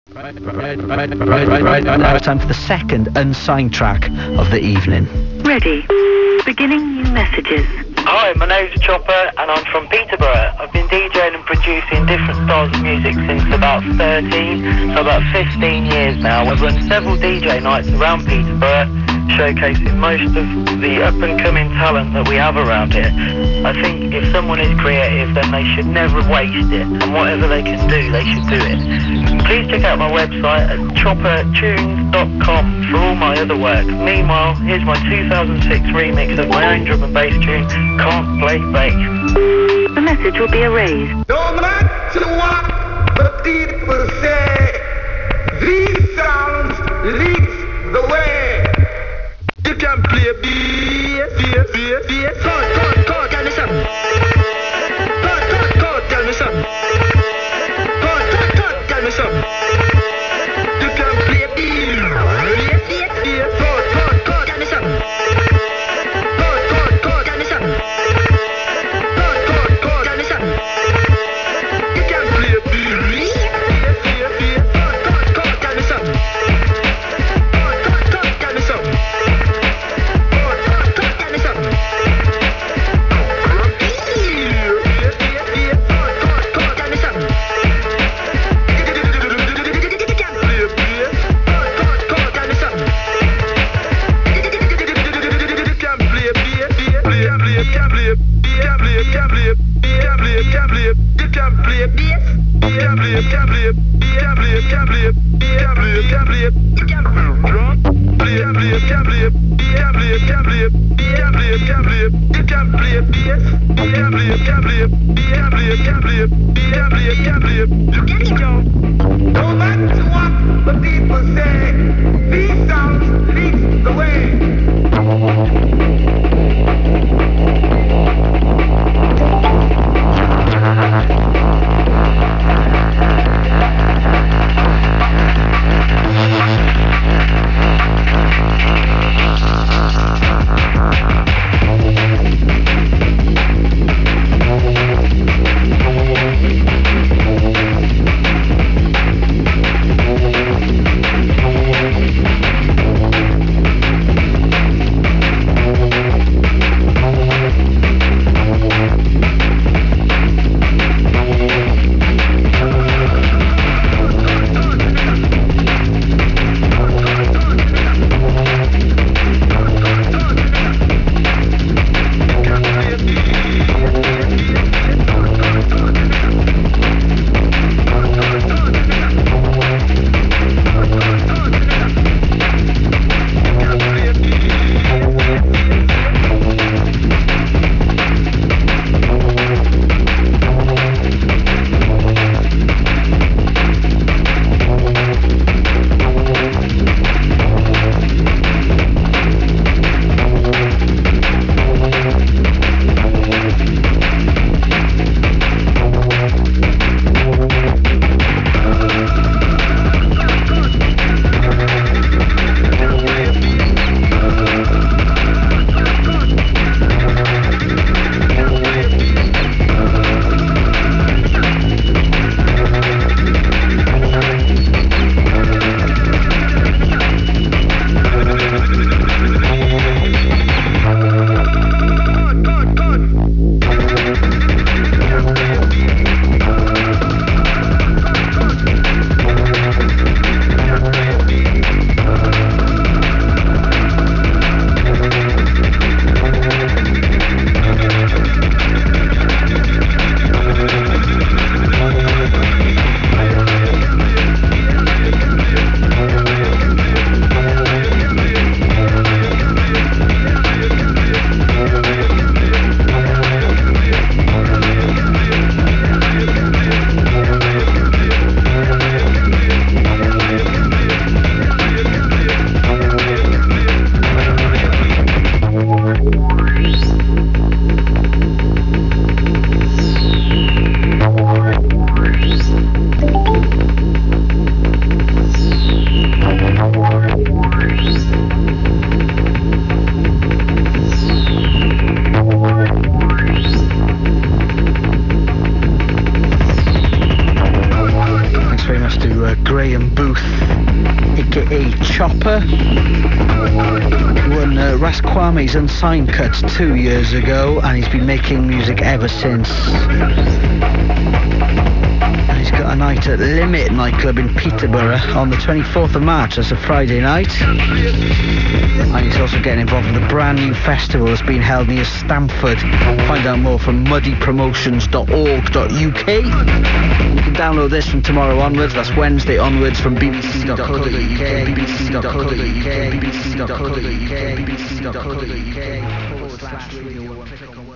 Right now it's time for the second unsigned track of the evening. Ready. Beginning new messages. Hi, my name's Chopper and I'm from Peterborough. I've been DJing and producing different styles of music since about 13, so about 15 years now. I've run several DJ nights around Peterborough, showcasing most of the up-and-coming talent that we have around here. I think if someone is creative, then they should never waste it, and whatever they can do, they should do it. Please check out my website at choppertunes.com for all my other work. Meanwhile, here's my 2006 remix of my own drum and bass tune, Can't Play Bass. The message will be erased. Don't matter what the people say, these sounds leads the way. You can play bass, Code, tell me something. Code, tell me something. Code, tell me something. You can play bass, Code, tell me something. Code, tell me something. Code, tell me something. You can play bass, Code, tell me something. Code, tell me something. No matter what the people say, these sounds leads the way. Booth, aka Chopper, who won Ras Kwame's Unsigned Cut 2 years ago, and he's been making music ever since. And he's got a night at Limit nightclub in Peterborough on the 24th of March. That's a Friday night. And he's also getting involved with a brand new festival that's been held near Stamford. Find out more from muddypromotions.org.uk. You can download this from tomorrow onwards. That's Wednesday onwards from bbc.co.uk, bbc.co.uk, bbc.co.uk, bbc.co.uk.